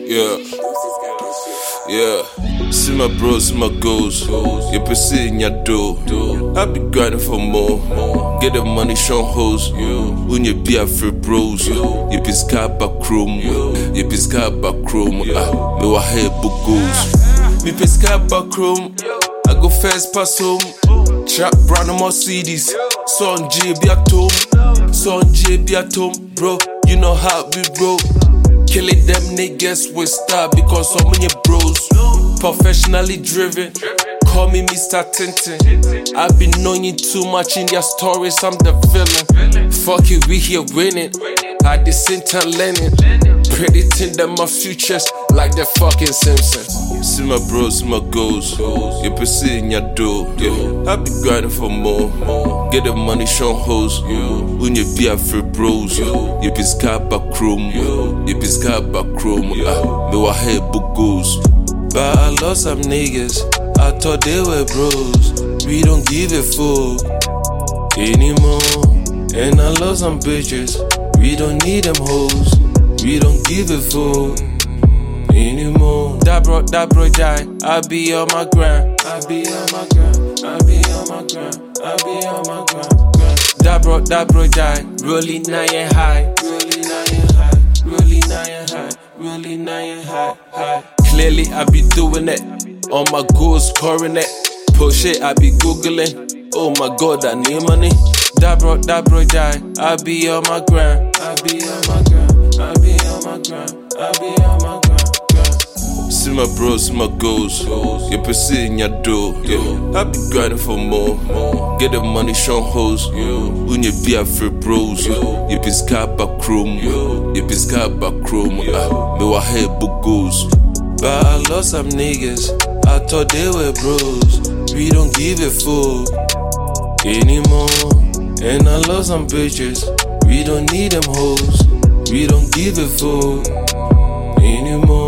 Yeah. See my bros, see my goals. You pursuing your dough. I be grinding for more. Get the money, show hoes. When you be a free bros. You be scared back room. You be scared back room. Me wa head goes. Me be scared back room. I go first pass home. Trap brand more CDs. Son J be at home. Son J be at home. Bro, you know how we roll. Killing them niggas with star because so many bros. Professionally driven. Call me Mr. Tintin. I've been knowing you too much in their stories, I'm the villain. Fuck it, we here winning. At the center learning. Predicting them my futures like the fucking Simpsons. See my bros, see my goals. You pursuing your dough. I be grinding for more. Get the money, show hoes. When you be a free bros. You be scared back room. You be scared back room. Me wa head goes. But I lost some niggas. I thought they were bros. We don't give a fuck anymore. And I lost some bitches. We don't need them hoes. We don't give a fuck anymore. That bro die. I be on my grind. I be on my grind. I be on my grind. I be on my grind. That bro die. Rolling 9 and high. Rolling 9 and high. Rolling 9 and high. Rolling 9 and high. Clearly I be doing it. On my goals, scoring it. Push it, I be googling. Oh my god, I need money. That bro die. I be on my grind. I be on my grind. I be on my grind. I be on my grind. See my bros, see my goals. You pursuing your dough. I be grinding for more. Get the money, show hoes. When you be a free bros. You be scared back room. You be scared back room. Me wa head goes. But I lost some niggas. I thought they were bros. We don't give a fuck anymore. And I lost some bitches. We don't need them hoes. We don't give a fuck anymore.